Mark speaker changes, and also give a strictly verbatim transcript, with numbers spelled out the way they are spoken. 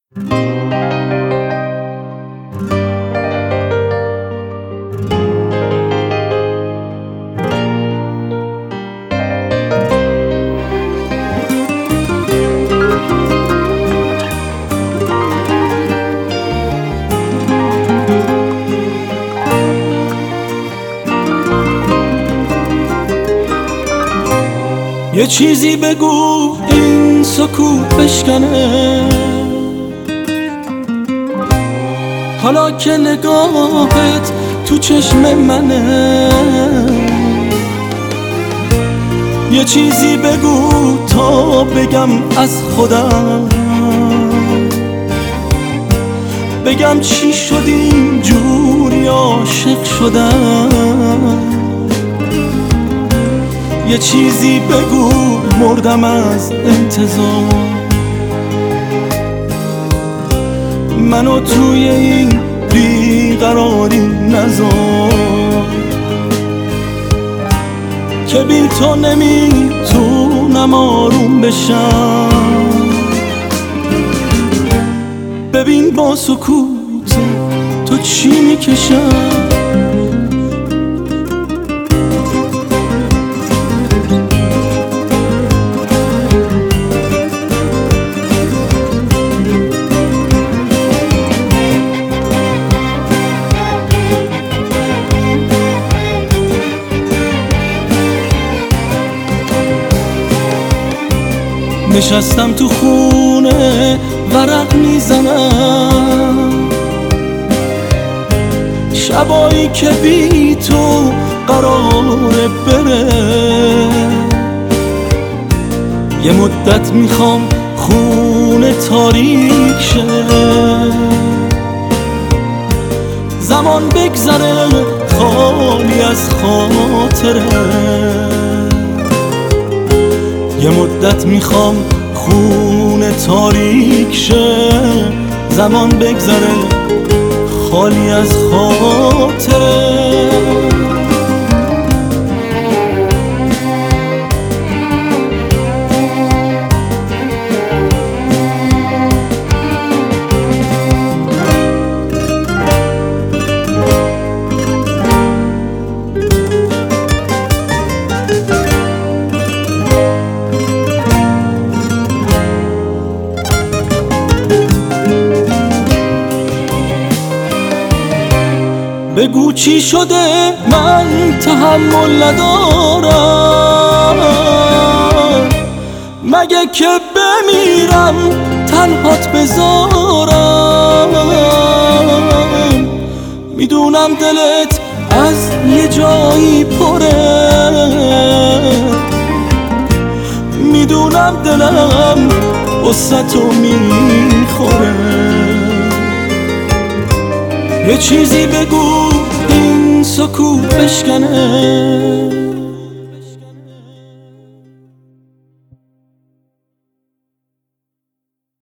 Speaker 1: یه چیزی بگو این سکوت بشکنه، حالا که نگاهت تو چشم منه. یه چیزی بگو تا بگم از خودم، بگم چی شد اینجوری عاشق شدم. یه چیزی بگو مردم از انتظار، منو توی این بیقراری نذار، که بی تو نمیتونم آروم بشم. ببین با سکوت تو چی میکشم. نشستم تو خونه ورق میزنم، شبایی که بی تو قراره بره. یه مدت میخوام خونه تاریک شه، زمان بگذره خالی از خاطره. یه مدت میخوام خونه تاریک شه، زمان بگذره خالی از خاطره. بگو چی شده من تحمل ندارم، مگه که بمیرم تنهات بذارم. میدونم دلت از یه جایی پره، میدونم دلم غصتو میخوره. یه چیزی بگو این سکوت بشکنه،